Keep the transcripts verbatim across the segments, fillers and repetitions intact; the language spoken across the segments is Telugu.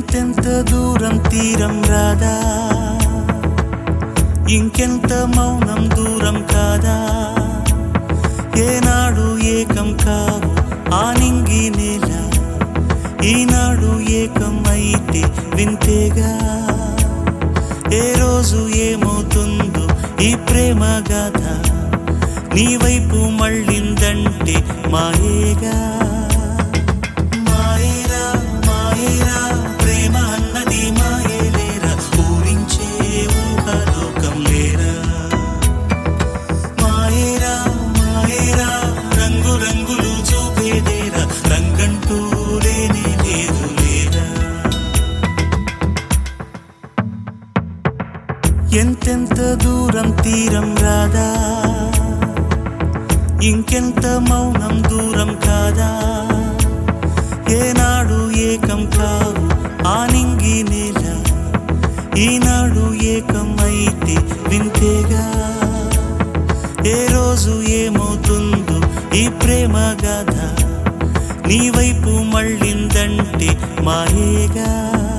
ఎంతెంత దూరం తీరం రాదా, ఇంకెంత మౌనం దూరం కాదా, ఏనాడు ఏకం కావు ఆ నింగి నేల, ఈనాడు ఏకం అయితే వింతేగా, ఏ రోజు ఏమవుతుందో ఈ ప్రేమ గాథ, నీ వైపు మళ్ళిందంటే మాయేగా. మాయేరా మాయేరా ప్రేమ అన్నది మాయేలేరా, ఊరించే ఊహలోకం లేరా. మాయేరా మాయేరా రంగు రంగులు చూపేదేరా, రంగంటూ లేనే లేదు లేరా. ఎంతెంత దూరం తీరం రాదా, ఇంకెంత మౌనం దూరం కాదా, ఏనాడు ఏకం కావు ఆ నింగి నేల, ఈనాడు ఏకం అయితే వింతేగా, ఏ రోజు ఏమవుతుందో ఈ ప్రేమ గాథ, నీ వైపు మళ్ళిందంటే మాయేగా.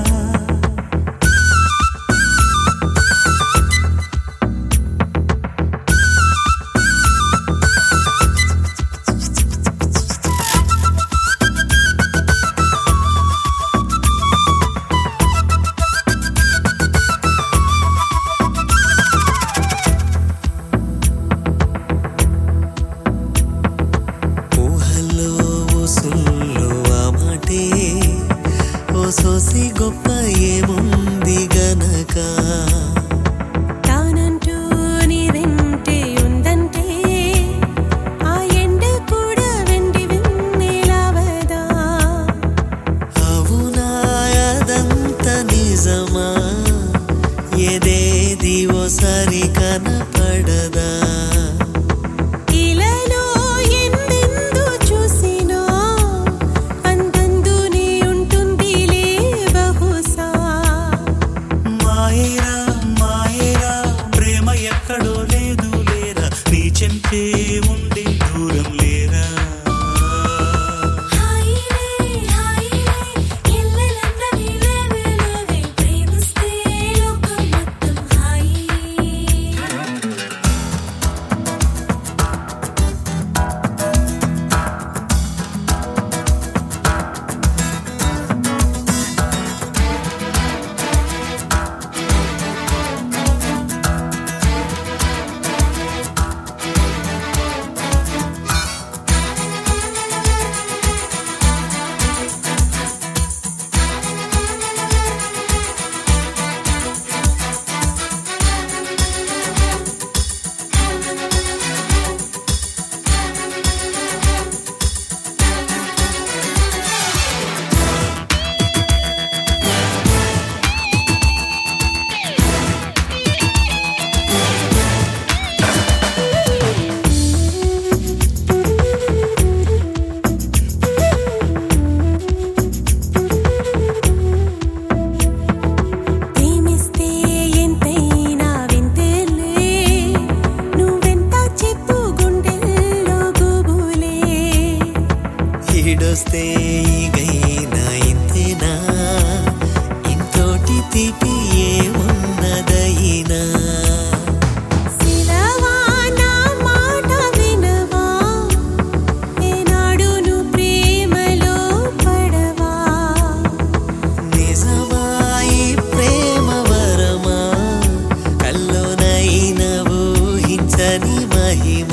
సోసి గొప్ప ఏముంది గనక, తానంటూ నీ వెంటే ఉందంటే ఆ ఎండ కూడా వెండి వెన్నెలవదా. అవునా అదంత నిజమా, ఏదేది ఓసారి కనపడదా. ఎక్కడో లేదు లేరా, నీ చెంపే ఉండే దూరం లేరా. ఈడొస్తే ఈగైనా ఇంతేనా, ఇంతోటి తీపి ఏమున్నదైనా. శిలవా నా మాట వినవా, ఏనాడు నువ్వు ప్రేమలో పడవా. నిజమా ఈ ప్రేమ వరమా, కల్లోనైనా ఊహించని మహిమ.